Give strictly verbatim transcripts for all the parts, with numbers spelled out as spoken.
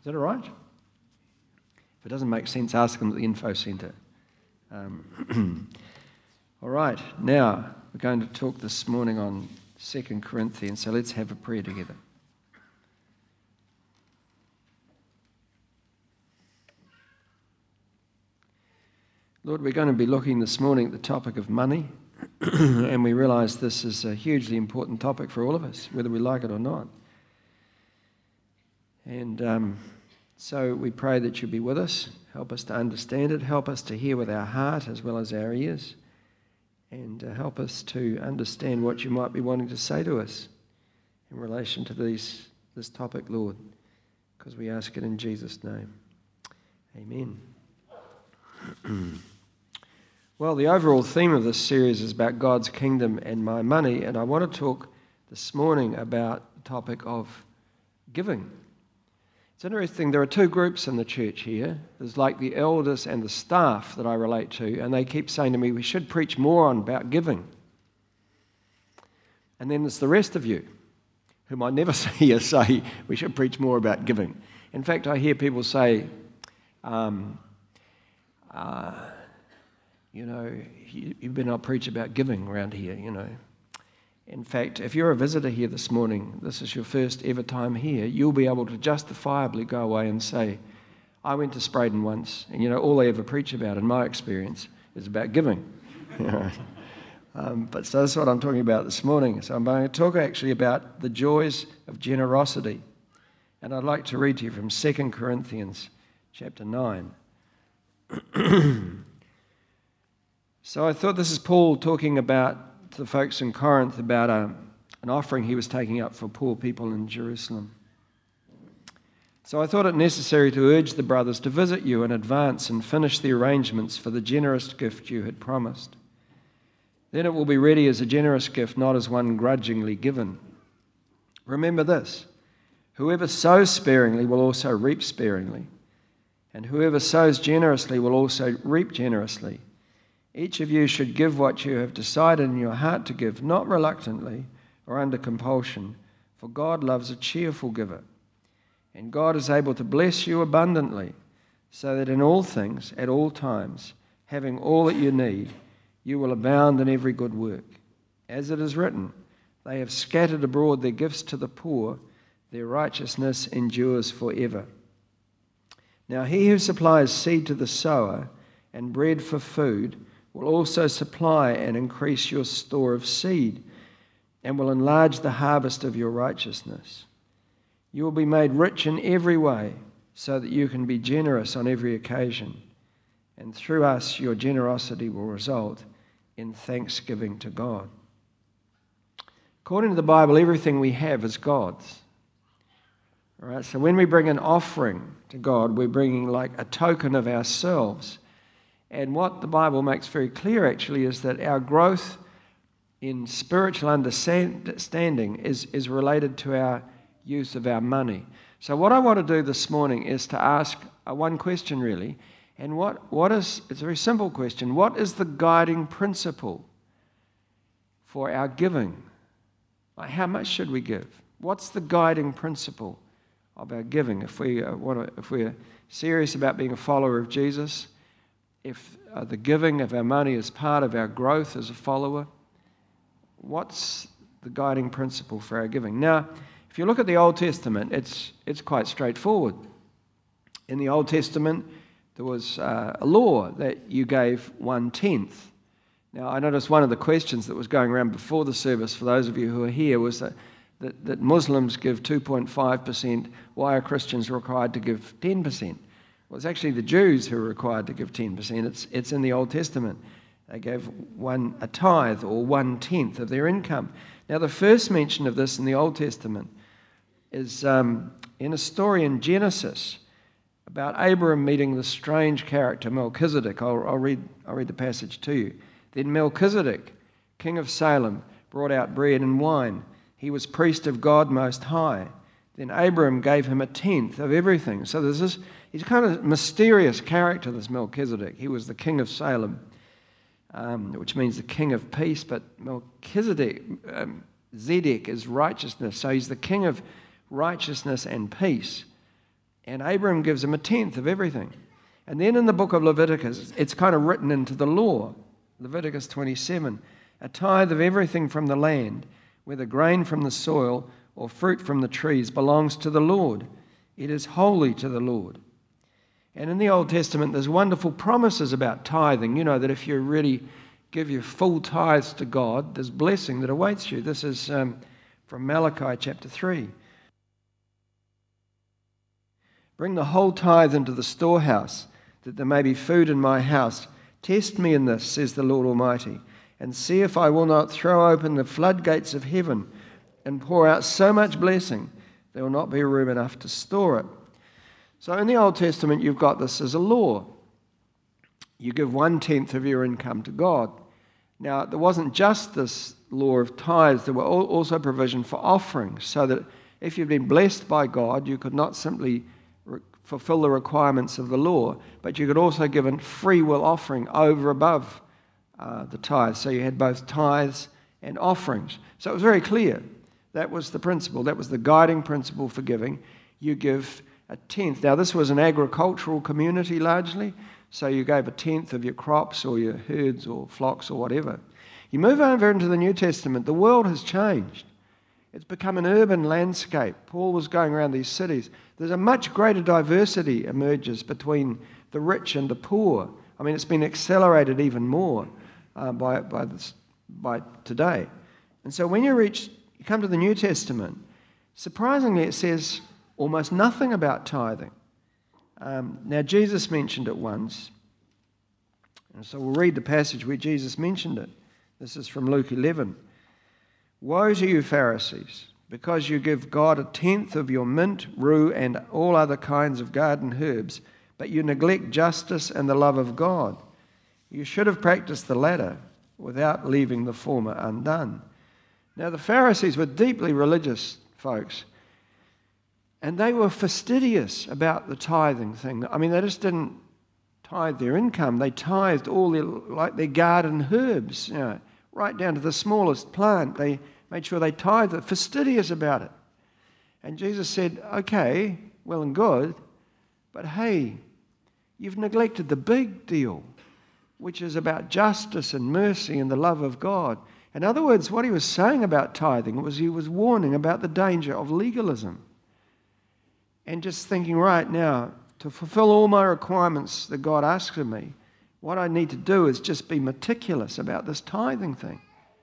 Is that all right? If it doesn't make sense, ask them at the info centre. Um, all right, now we're going to talk this morning on Second Corinthians, so let's have a prayer together. Lord, we're going to be looking this morning at the topic of money, and we realise this is a hugely important topic for all of us, whether we like it or not. And um, so we pray that you'll be with us, help us to understand it, help us to hear with our heart as well as our ears, and uh, help us to understand what you might be wanting to say to us in relation to these, this topic, Lord, because we ask it in Jesus' name. Amen. Well, the overall theme of this series is about God's kingdom and my money, and I want to talk this morning about the topic of giving. It's interesting, there are two groups in the church here. There's like the elders and the staff that I relate to, and they keep saying to me, we should preach more on about giving. And then there's the rest of you, whom I never hear say we should preach more about giving. In fact, I hear people say, um, uh, you know, you, you better not preach about giving around here, you know. In fact, if you're a visitor here this morning, this is your first ever time here, you'll be able to justifiably go away and say, I went to Spraden once, and you know, all they ever preach about, in my experience, is about giving. um, but so that's what I'm talking about this morning. So I'm going to talk actually about the joys of generosity. And I'd like to read to you from Second Corinthians chapter nine. So I thought this is Paul talking about to the folks in Corinth about a, an offering he was taking up for poor people in Jerusalem. So I thought it necessary to urge the brothers to visit you in advance and finish the arrangements for the generous gift you had promised. Then it will be ready as a generous gift, not as one grudgingly given. Remember this, whoever sows sparingly will also reap sparingly, and whoever sows generously will also reap generously. Each of you should give what you have decided in your heart to give, not reluctantly or under compulsion, for God loves a cheerful giver. And God is able to bless you abundantly, so that in all things, at all times, having all that you need, you will abound in every good work. As it is written, they have scattered abroad their gifts to the poor, their righteousness endures forever. Now he who supplies seed to the sower and bread for food will also supply and increase your store of seed, and will enlarge the harvest of your righteousness. You will be made rich in every way, so that you can be generous on every occasion, and through us your generosity will result in thanksgiving to God. According to the Bible, everything we have is God's. All right, so when we bring an offering to God, we're bringing like a token of ourselves. And what the Bible makes very clear, actually, is that our growth in spiritual understanding is, is related to our use of our money. So what I want to do this morning is to ask uh, one question, really. And what, what is, it's a very simple question, what is the guiding principle for our giving? Like, how much should we give? What's the guiding principle of our giving? If, we, uh, want to, if we're serious about being a follower of Jesus, if uh, the giving of our money is part of our growth as a follower, what's the guiding principle for our giving? Now, if you look at the Old Testament, it's it's quite straightforward. In the Old Testament, there was uh, a law that you gave one-tenth. Now, I noticed one of the questions that was going around before the service, for those of you who are here, was that, that, that Muslims give two point five percent. Why are Christians required to give ten percent? Well, it's actually the Jews who are required to give ten percent. It's, it's in the Old Testament. They gave one a tithe or one-tenth of their income. Now, the first mention of this in the Old Testament is um, in a story in Genesis about Abraham meeting the strange character Melchizedek. I'll, I'll, read, I'll read the passage to you. Then Melchizedek, king of Salem, brought out bread and wine. He was priest of God Most High. Then Abraham gave him a tenth of everything. So there's this, he's a kind of mysterious character, this Melchizedek. He was the king of Salem, um, which means the king of peace. But Melchizedek, um, Zedek is righteousness. So he's the king of righteousness and peace. And Abraham gives him a tenth of everything. And then in the book of Leviticus, it's kind of written into the law. Leviticus twenty-seven, a tithe of everything from the land, whether grain from the soil or fruit from the trees, belongs to the Lord. It is holy to the Lord. And in the Old Testament, there's wonderful promises about tithing. You know, that if you really give your full tithes to God, there's blessing that awaits you. This is um, from Malachi chapter three. Bring the whole tithe into the storehouse, that there may be food in my house. Test me in this, says the Lord Almighty, and see if I will not throw open the floodgates of heaven and pour out so much blessing, there will not be room enough to store it. So in the Old Testament, you've got this as a law. You give one-tenth of your income to God. Now, there wasn't just this law of tithes, there were also provision for offerings, so that if you've been blessed by God, you could not simply fulfill the requirements of the law, but you could also give a free will offering over above uh, the tithes. So you had both tithes and offerings. So it was very clear. That was the principle. That was the guiding principle for giving. You give a tenth. Now this was an agricultural community largely, so you gave a tenth of your crops or your herds or flocks or whatever. You move over into the New Testament, the world has changed. It's become an urban landscape. Paul was going around these cities. There's a much greater diversity emerges between the rich and the poor. I mean, it's been accelerated even more uh, by by, this, by today. And so when you reach, you come to the New Testament, surprisingly it says almost nothing about tithing. Um, now Jesus mentioned it once, and so we'll read the passage where Jesus mentioned it. This is from Luke eleven. Woe to you, Pharisees, because you give God a tenth of your mint, rue, and all other kinds of garden herbs, but you neglect justice and the love of God. You should have practiced the latter without leaving the former undone. Now, the Pharisees were deeply religious folks, and they were fastidious about the tithing thing. I mean, they just didn't tithe their income. They tithed all their, like their garden herbs, you know, right down to the smallest plant. They made sure they tithed it, fastidious about it. And Jesus said, okay, well and good, but hey, you've neglected the big deal, which is about justice and mercy and the love of God. In other words, what he was saying about tithing was he was warning about the danger of legalism. And just thinking, right now, to fulfill all my requirements that God asks of me, what I need to do is just be meticulous about this tithing thing.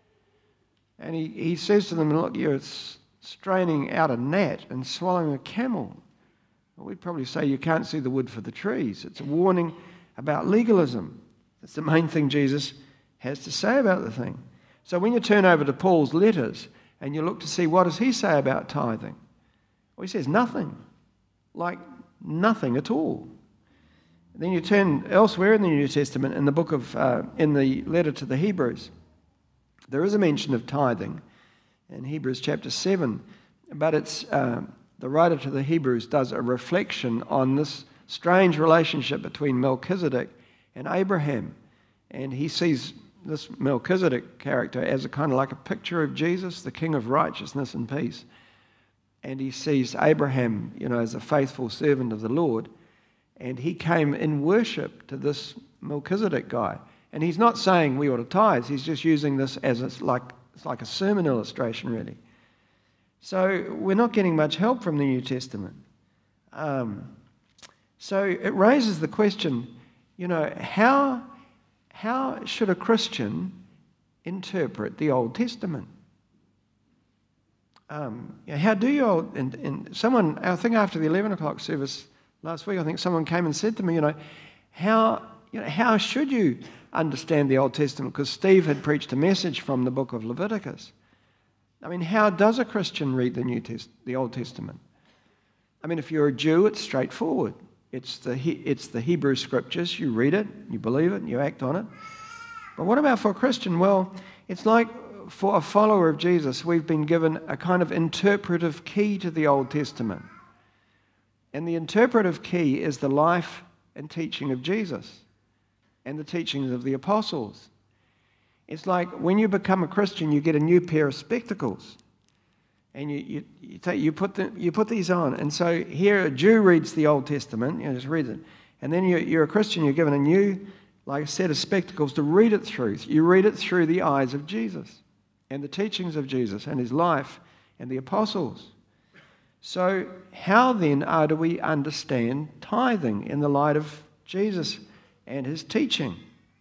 And he, he says to them, look, you're straining out a gnat and swallowing a camel. Well, we'd probably say you can't see the wood for the trees. It's a warning about legalism. That's the main thing Jesus has to say about the thing. So when you turn over to Paul's letters and you look to see what does he say about tithing, well, he says nothing, like nothing at all. Then you turn elsewhere in the New Testament, in the book of, uh, in the letter to the Hebrews, there is a mention of tithing in Hebrews chapter seven, but it's uh, the writer to the Hebrews does a reflection on this strange relationship between Melchizedek and Abraham, and he sees this Melchizedek character as a kind of like a picture of Jesus, the King of righteousness and peace, and he sees Abraham, you know, as a faithful servant of the Lord. And he came in worship to this Melchizedek guy. And he's not saying we ought to tithe. He's just using this as it's like, it's like a sermon illustration, really. So we're not getting much help from the New Testament. Um, so it raises the question, you know, how, how should a Christian interpret the Old Testament? Um, how do you, and, and someone, I think after the eleven o'clock service, last week, I think someone came and said to me, you know, how you know how should you understand the Old Testament? Because Steve had preached a message from the book of Leviticus. I mean, how does a Christian read the New Test, the Old Testament? I mean, if you're a Jew, it's straightforward. It's the it's the Hebrew Scriptures. You read it, you believe it, and you act on it. But what about for a Christian? Well, it's like for a follower of Jesus, we've been given a kind of interpretive key to the Old Testament. And the interpretive key is the life and teaching of Jesus and the teachings of the apostles. It's like when you become a Christian, you get a new pair of spectacles. And you you you, take, you put the, you put these on. And so here a Jew reads the Old Testament, you know, just reads it. And then you, you're a Christian, you're given a new, like a set of spectacles to read it through. You read it through the eyes of Jesus and the teachings of Jesus and his life and the apostles. So how then are do we understand tithing in the light of Jesus and his teaching?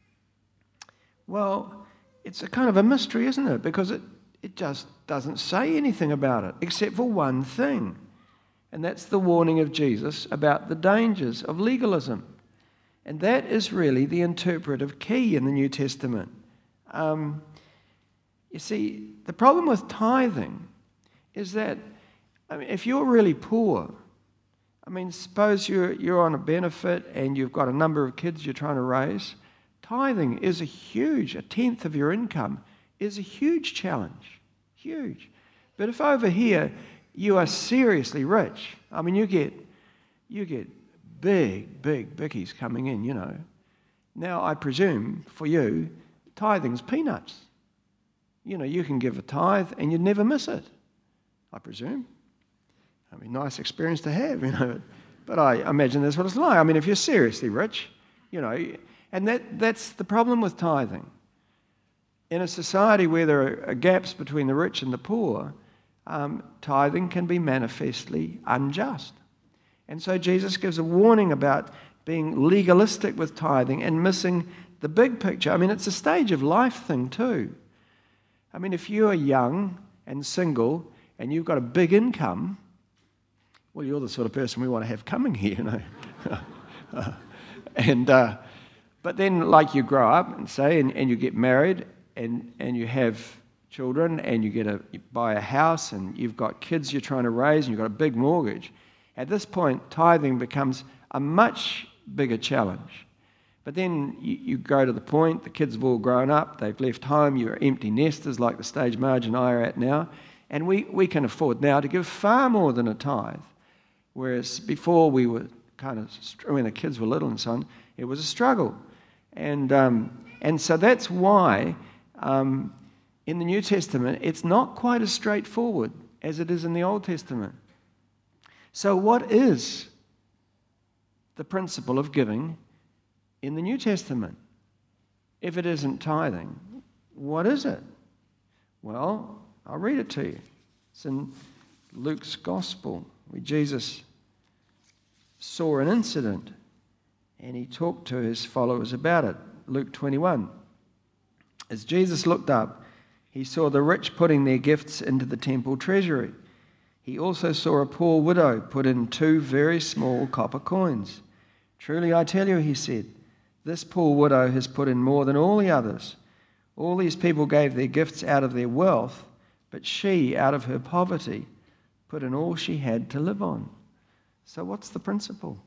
Well, it's a kind of a mystery, isn't it? Because it, it just doesn't say anything about it, except for one thing. And that's the warning of Jesus about the dangers of legalism. And that is really the interpretive key in the New Testament. Um, you see, the problem with tithing is that, I mean, if you're really poor, I mean, suppose you're, you're on a benefit and you've got a number of kids you're trying to raise, tithing is a huge, a tenth of your income is a huge challenge, huge. But if over here you are seriously rich, I mean, you get, you get big, big bickies coming in, you know. Now, I presume for you, tithing's peanuts. You know, you can give a tithe and you'd never miss it, I presume. I mean, nice experience to have, you know. But I imagine that's what it's like. I mean, if you're seriously rich, you know, and that, that's the problem with tithing. In a society where there are gaps between the rich and the poor, um, tithing can be manifestly unjust. And so Jesus gives a warning about being legalistic with tithing and missing the big picture. I mean, it's a stage of life thing too. I mean, if you are young and single and you've got a big income, well, you're the sort of person we want to have coming here, you know. uh, and uh, but then, like, you grow up and say, and, and you get married, and and you have children, and you get a you buy a house, and you've got kids you're trying to raise, and you've got a big mortgage. At this point, tithing becomes a much bigger challenge. But then you, you go to the point, the kids have all grown up, they've left home, you're empty nesters like the stage Marge and I are at now, and we, we can afford now to give far more than a tithe. Whereas before we were kind of, when the kids were little and so on, it was a struggle. And um, and so that's why um, in the New Testament, it's not quite as straightforward as it is in the Old Testament. So what is the principle of giving in the New Testament? If it isn't tithing, what is it? Well, I'll read it to you. It's in Luke's Gospel, where Jesus saw an incident and he talked to his followers about it. Luke twenty-one. As Jesus looked up, he saw the rich putting their gifts into the temple treasury. He also saw a poor widow put in two very small copper coins. Truly I tell you, he said, this poor widow has put in more than all the others. All these people gave their gifts out of their wealth, but she, out of her poverty, put in all she had to live on. So what's the principle?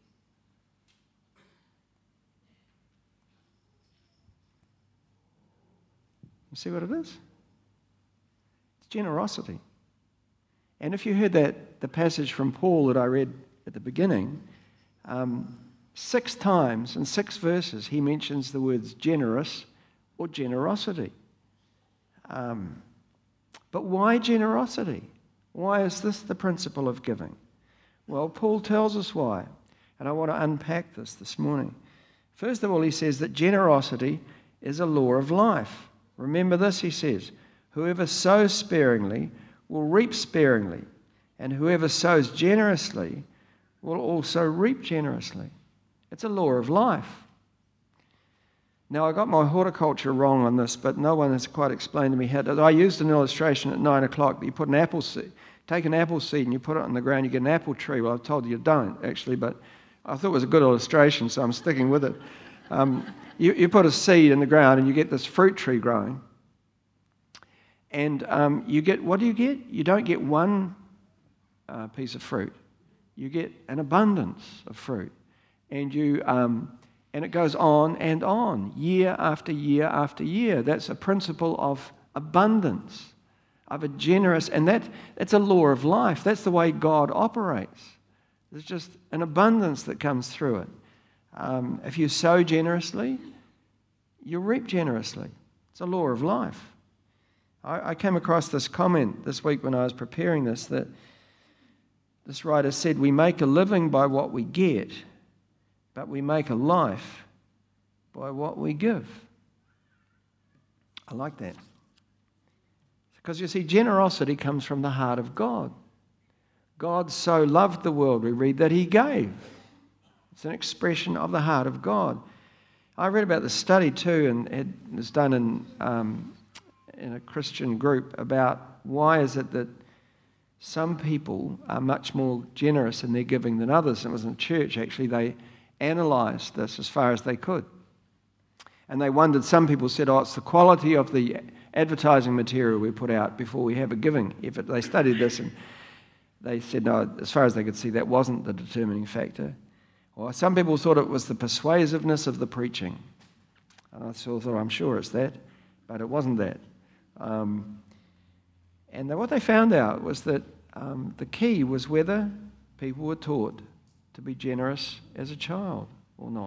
You see what it is? It's generosity. And if you heard that, the passage from Paul that I read at the beginning, um, six times in six verses he mentions the words generous or generosity. Um, but why generosity? Why is this the principle of giving? Well, Paul tells us why, and I want to unpack this this morning. First of all, he says that generosity is a law of life. Remember this, he says, whoever sows sparingly will reap sparingly, and whoever sows generously will also reap generously. It's a law of life. Now, I got my horticulture wrong on this, but no one has quite explained to me how to. I used an illustration at nine o'clock that you put an apple seed, take an apple seed and you put it on the ground, you get an apple tree. Well, I told you you don't, actually, but I thought it was a good illustration, so I'm sticking with it. Um, you, you put a seed in the ground and you get this fruit tree growing. And um, you get, what do you get? You don't get one uh, piece of fruit. You get an abundance of fruit. And you, um, and it goes on and on, year after year after year. That's a principle of abundance, of a generous, and that that's a law of life. That's the way God operates. There's just an abundance that comes through it. Um, if you sow generously, you reap generously. It's a law of life. I, I came across this comment this week when I was preparing this, that this writer said, we make a living by what we get, but we make a life by what we give. I like that. Because you see, generosity comes from the heart of God. God so loved the world, we read, that he gave. It's an expression of the heart of God. I read about this study too, and it was done in, um, in a Christian group, about why is it that some people are much more generous in their giving than others. It was in a church, actually. They analysed this as far as they could. And they wondered, some people said, oh, it's the quality of the advertising material we put out before we have a giving effort. They studied this and they said, no, as far as they could see, that wasn't the determining factor. Or some people thought it was the persuasiveness of the preaching. And I sort of thought, I'm sure it's that, but it wasn't that. Um, and what they found out was that um, the key was whether people were taught to be generous as a child or not.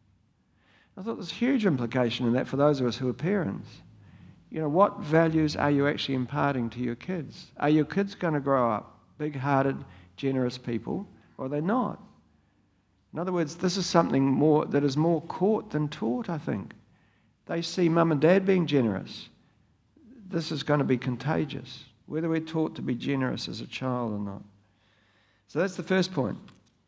I thought there's a huge implication in that for those of us who are parents. You know, what values are you actually imparting to your kids? Are your kids going to grow up big-hearted, generous people, or are they not? In other words, this is something more that is more caught than taught, I think. They see mum and dad being generous. This is going to be contagious, whether we're taught to be generous as a child or not. So that's the first point.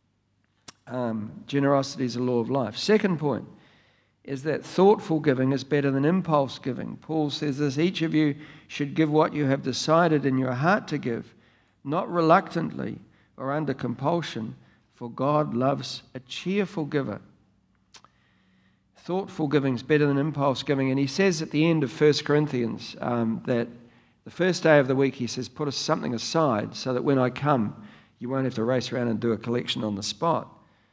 Um, generosity is a law of life. Second point is that thoughtful giving is better than impulse giving. Paul says this, each of you should give what you have decided in your heart to give, not reluctantly or under compulsion, for God loves a cheerful giver. Thoughtful giving is better than impulse giving. And he says at the end of First Corinthians um, that the first day of the week, he says, put us something aside so that when I come, you won't have to race around and do a collection on the spot.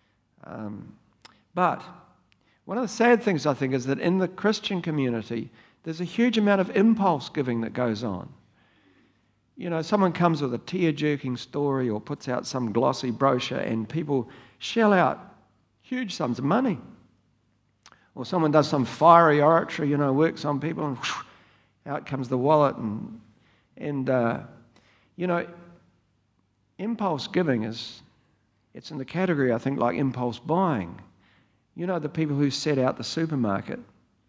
Um, but one of the sad things, I think, is that in the Christian community, there's a huge amount of impulse giving that goes on. You know, someone comes with a tear-jerking story or puts out some glossy brochure and people shell out huge sums of money. Or someone does some fiery oratory, you know, works on people and whoosh, out comes the wallet. And, and uh, you know, impulse giving is, it's in the category, I think, like impulse buying. You know, the people who set out the supermarket,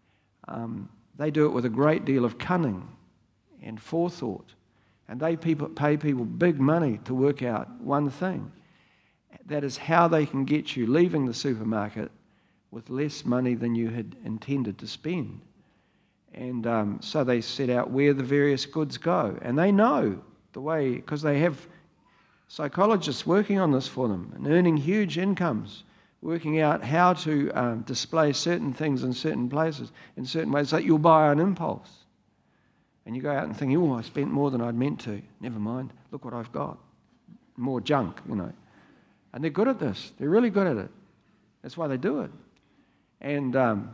um, they do it with a great deal of cunning and forethought. And they people, pay people big money to work out one thing. That is how they can get you leaving the supermarket with less money than you had intended to spend. And um, so they set out where the various goods go. And they know the way, because they have psychologists working on this for them and earning huge incomes, working out how to um, display certain things in certain places, in certain ways, that you'll buy on impulse. And you go out and think, oh, I spent more than I'd meant to. Never mind, look what I've got. More junk, you know. And they're good at this. They're really good at it. That's why they do it. And um,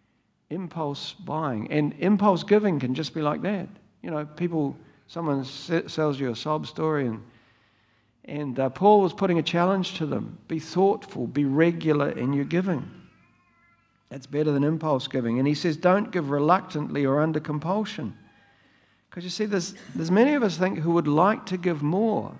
impulse buying. And impulse giving can just be like that. You know, people, someone sells you a sob story, and, and uh, Paul was putting a challenge to them. Be thoughtful, be regular in your giving. That's better than impulse giving. And he says, don't give reluctantly or under compulsion. Because you see, there's, there's many of us think who would like to give more.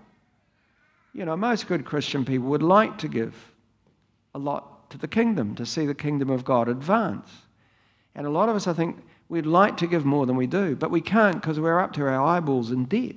You know, most good Christian people would like to give a lot to the kingdom, to see the kingdom of God advance. And a lot of us, I think, we'd like to give more than we do, but we can't because we're up to our eyeballs in debt.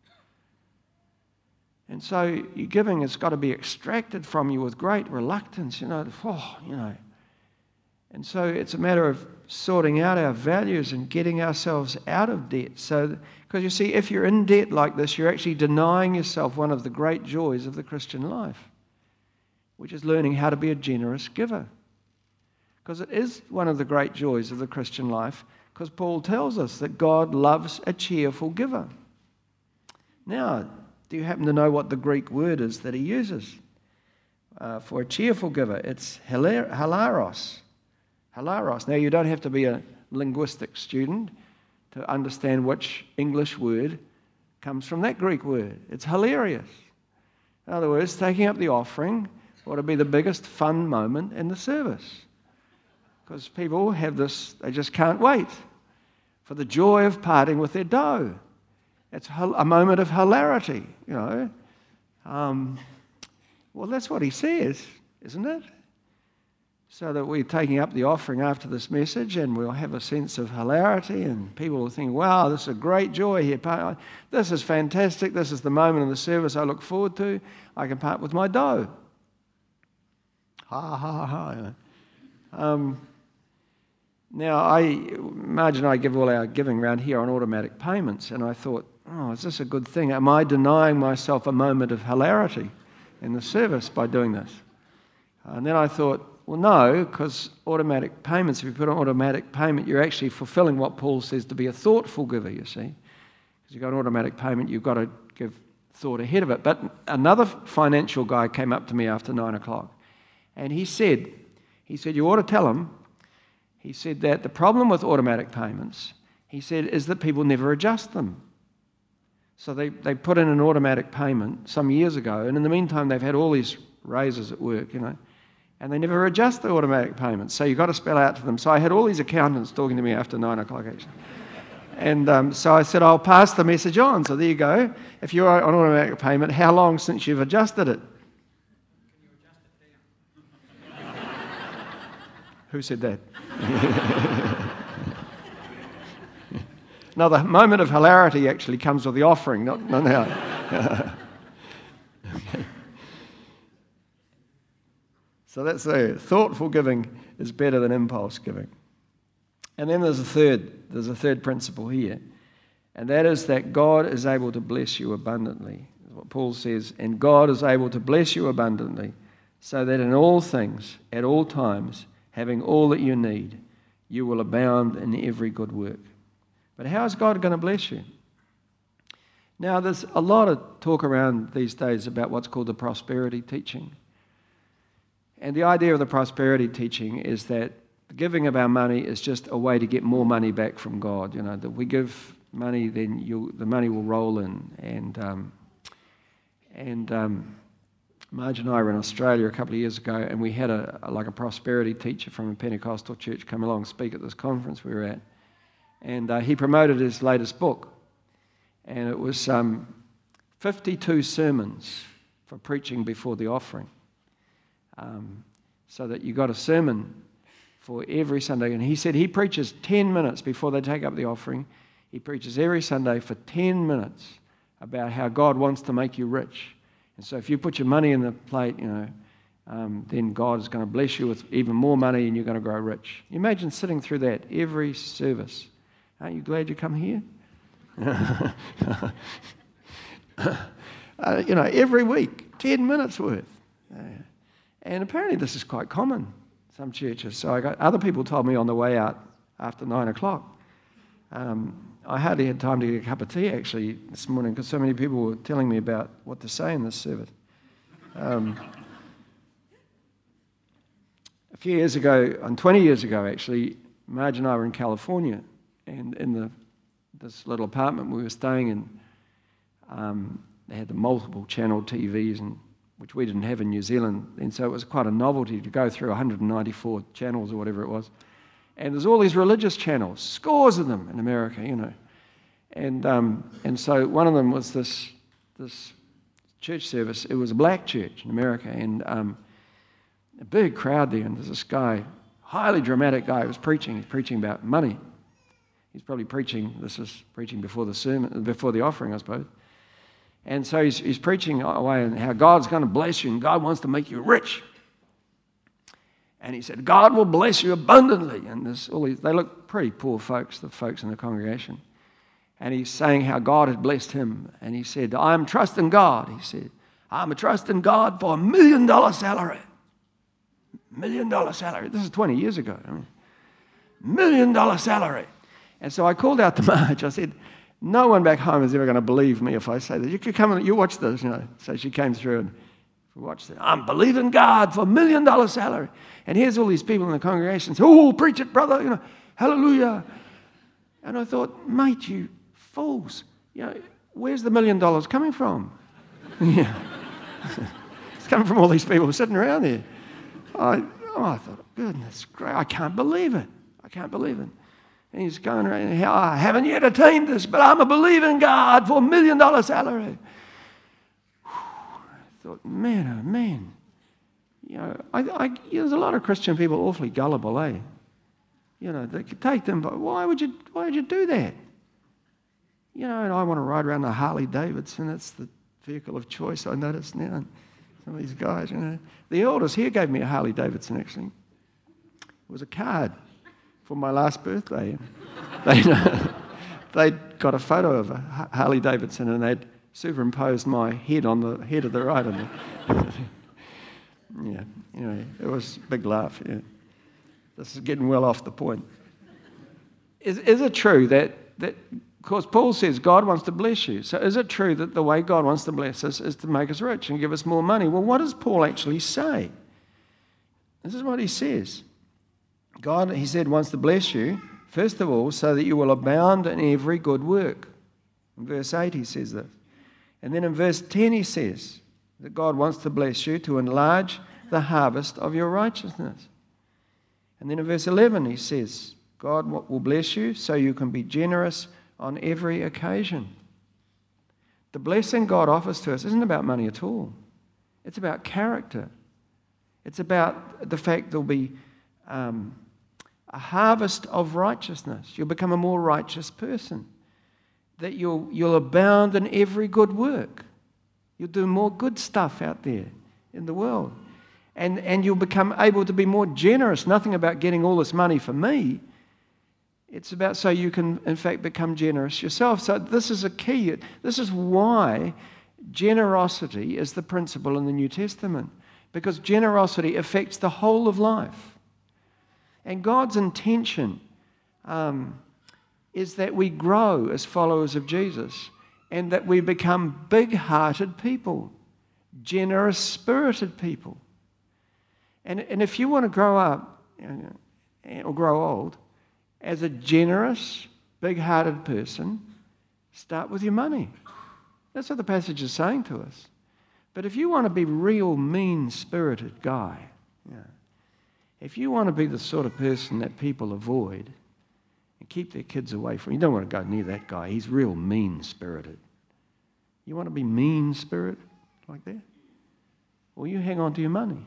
And so your giving has got to be extracted from you with great reluctance, you know, oh, you know. And so it's a matter of sorting out our values and getting ourselves out of debt. So, because you see, if you're in debt like this, you're actually denying yourself one of the great joys of the Christian life, which is learning how to be a generous giver. Because it is one of the great joys of the Christian life, because Paul tells us that God loves a cheerful giver. Now, do you happen to know what the Greek word is that he uses uh, for a cheerful giver? It's hilaros. Hilaros. Now, you don't have to be a linguistic student to understand which English word comes from that Greek word. It's hilarious. In other words, taking up the offering ought to be the biggest fun moment in the service. Because people have this, they just can't wait for the joy of parting with their dough. It's a moment of hilarity, you know. Um, well, that's what he says, isn't it? So that we're taking up the offering after this message, and we'll have a sense of hilarity, and people will think, wow, this is a great joy here. This is fantastic. This is the moment in the service I look forward to. I can part with my dough. Ha, ha, ha. You know. Um, now, I imagine I give all our giving around here on automatic payments, and I thought, oh, is this a good thing? Am I denying myself a moment of hilarity in the service by doing this? And then I thought, well, no, because automatic payments, if you put on automatic payment, you're actually fulfilling what Paul says to be a thoughtful giver, you see. Because you've got an automatic payment, you've got to give thought ahead of it. But another financial guy came up to me after nine o'clock, and he said, he said, you ought to tell him, he said that the problem with automatic payments, he said, is that people never adjust them. So they, they put in an automatic payment some years ago, and in the meantime, they've had all these raises at work, you know, and they never adjust the automatic payments. So you've got to spell out to them. So I had all these accountants talking to me after nine o'clock, actually. And um, so I said, I'll pass the message on. So there you go. If you're on automatic payment, how long since you've adjusted it? Can you adjust it down? Who said that? No, the moment of hilarity actually comes with the offering, not, not now. Okay. So that's a thoughtful giving is better than impulse giving. And then there's a third, there's a third principle here, and that is that God is able to bless you abundantly. That's what Paul says, and God is able to bless you abundantly, so that in all things, at all times, having all that you need, you will abound in every good work. But how is God going to bless you? Now, there's a lot of talk around these days about what's called the prosperity teaching. And the idea of the prosperity teaching is that the giving of our money is just a way to get more money back from God. You know, that we give money, then you'll, the money will roll in. And um, and um, Marge and I were in Australia a couple of years ago, and we had a, a like a prosperity teacher from a Pentecostal church come along and speak at this conference we were at. And uh, he promoted his latest book. And it was um, fifty-two sermons for preaching before the offering. Um, so that you got a sermon for every Sunday. And he said he preaches ten minutes before they take up the offering. He preaches every Sunday for ten minutes about how God wants to make you rich. And so if you put your money in the plate, you know, um, then God is going to bless you with even more money and you're going to grow rich. You imagine sitting through that every service. Aren't you glad you come here? uh, you know, every week, ten minutes worth. Uh, And apparently this is quite common in some churches. So I got other people told me on the way out after nine o'clock. Um, I hardly had time to get a cup of tea actually this morning because so many people were telling me about what to say in this service. Um, a few years ago, and twenty years ago actually, Marge and I were in California, and in the this little apartment we were staying in, um, they had the multiple channel T Vs and which we didn't have in New Zealand, and so it was quite a novelty to go through one hundred ninety-four channels or whatever it was. And there's all these religious channels, scores of them in America, you know. And um, and so one of them was this this church service. It was a black church in America, and um, a big crowd there. And there's this guy, highly dramatic guy, who was preaching. He's preaching about money. He's probably preaching. This is preaching before the sermon, before the offering, I suppose. And so he's, he's preaching away on how God's going to bless you and God wants to make you rich. And he said, God will bless you abundantly. And this, all these, they look pretty poor folks, the folks in the congregation. And he's saying how God had blessed him. And he said, I'm trusting God. He said, I'm a trusting God for a million dollar salary. Million dollar salary. This is twenty years ago. I mean, million dollar salary. And so I called out to Marge. I said, no one back home is ever going to believe me if I say that. You could come and you watch this, you know. So she came through and watched it. I'm believing God for a million dollar salary. And here's all these people in the congregation say, oh, preach it, brother, you know, hallelujah. And I thought, mate, you fools, you know, where's the million dollars coming from? Yeah. It's coming from all these people sitting around there. I, oh, I thought, goodness gracious, I can't believe it. I can't believe it. And he's going around, I haven't yet attained this, but I'm a believer in God for a million dollar salary. I thought, man, oh man. You know, I, I, you know, there's a lot of Christian people awfully gullible, eh? You know, they could take them, but why would you, why would you do that? You know, and I want to ride around the Harley Davidson. It's the vehicle of choice, I notice now. And some of these guys, you know. The elders here gave me a Harley Davidson, actually. It was a card for my last birthday. They, they'd got a photo of a Harley Davidson and they'd superimposed my head on the head of the rider. Yeah, anyway, it was a big laugh. Yeah. This is getting well off the point. Is, is it true that, that, of course, Paul says God wants to bless you. So is it true that the way God wants to bless us is to make us rich and give us more money? Well, what does Paul actually say? This is what he says. God, he said, wants to bless you, first of all, so that you will abound in every good work. In verse eight, he says this. And then in verse ten, he says that God wants to bless you to enlarge the harvest of your righteousness. And then in verse eleven, he says, God will bless you so you can be generous on every occasion. The blessing God offers to us isn't about money at all. It's about character. It's about the fact there'll be um, a harvest of righteousness. You'll become a more righteous person. That you'll, you'll abound in every good work. You'll do more good stuff out there in the world. And, and you'll become able to be more generous. Nothing about getting all this money for me. It's about so you can, in fact, become generous yourself. So this is a key. This is why generosity is the principle in the New Testament. Because generosity affects the whole of life. And God's intention um, is that we grow as followers of Jesus and that we become big-hearted people, generous-spirited people. And, and if you want to grow up, you know, or grow old, as a generous, big-hearted person, start with your money. That's what the passage is saying to us. But if you want to be real mean-spirited guy, you know, if you want to be the sort of person that people avoid and keep their kids away from, you don't want to go near that guy. He's real mean-spirited. You want to be mean-spirited like that? Well, you hang on to your money.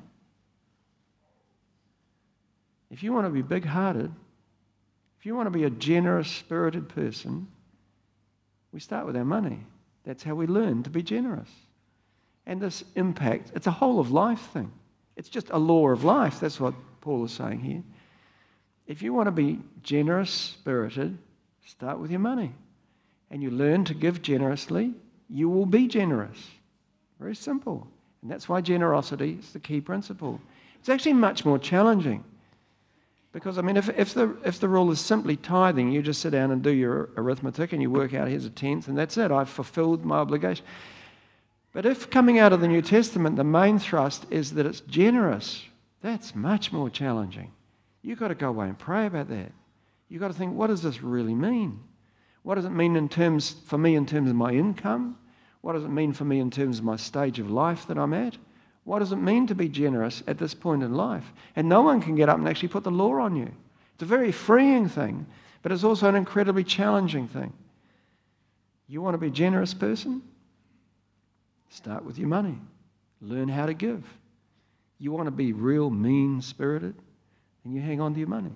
If you want to be big-hearted, if you want to be a generous-spirited person, we start with our money. That's how we learn to be generous. And this impact, it's a whole of life thing. It's just a law of life. That's what Paul is saying here. If you want to be generous-spirited, start with your money. And you learn to give generously, you will be generous. Very simple. And that's why generosity is the key principle. It's actually much more challenging. Because, I mean, if, if, the, if the rule is simply tithing, you just sit down and do your arithmetic and you work out, here's a tenth, and that's it. I've fulfilled my obligation. But if coming out of the New Testament, the main thrust is that it's generous, that's much more challenging. You've got to go away and pray about that. You've got to think, what does this really mean? What does it mean in terms, for me in terms of my income? What does it mean for me in terms of my stage of life that I'm at? What does it mean to be generous at this point in life? And no one can get up and actually put the law on you. It's a very freeing thing, but it's also an incredibly challenging thing. You want to be a generous person? Start with your money. Learn how to give. You want to be real mean-spirited? And you hang on to your money.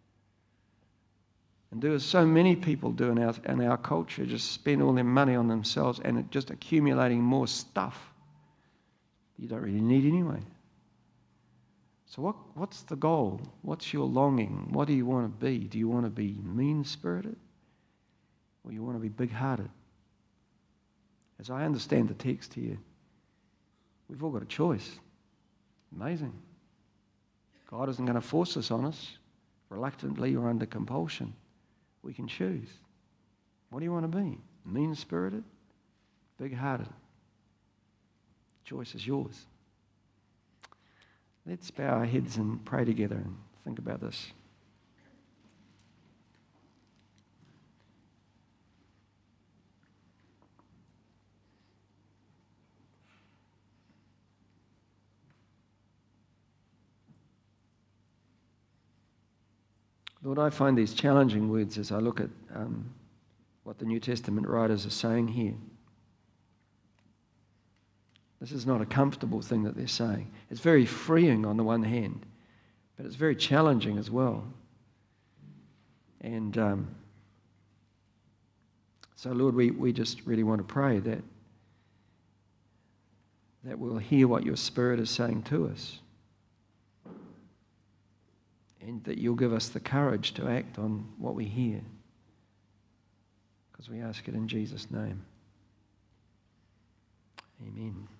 And do as so many people do in our, in our culture, just spend all their money on themselves and just accumulating more stuff you don't really need anyway. So what, what's the goal? What's your longing? What do you want to be? Do you want to be mean-spirited? Or you want to be big-hearted? As I understand the text here, we've all got a choice. Amazing. God isn't going to force us on us, reluctantly or under compulsion. We can choose. What do you want to be? Mean-spirited? Big-hearted? Choice is yours. Let's bow our heads and pray together and think about this. Lord, I find these challenging words as I look at um, what the New Testament writers are saying here. This is not a comfortable thing that they're saying. It's very freeing on the one hand, but it's very challenging as well. And um, so, Lord, we, we just really want to pray that, that we'll hear what your Spirit is saying to us, and that you'll give us the courage to act on what we hear, because we ask it in Jesus' name. Amen.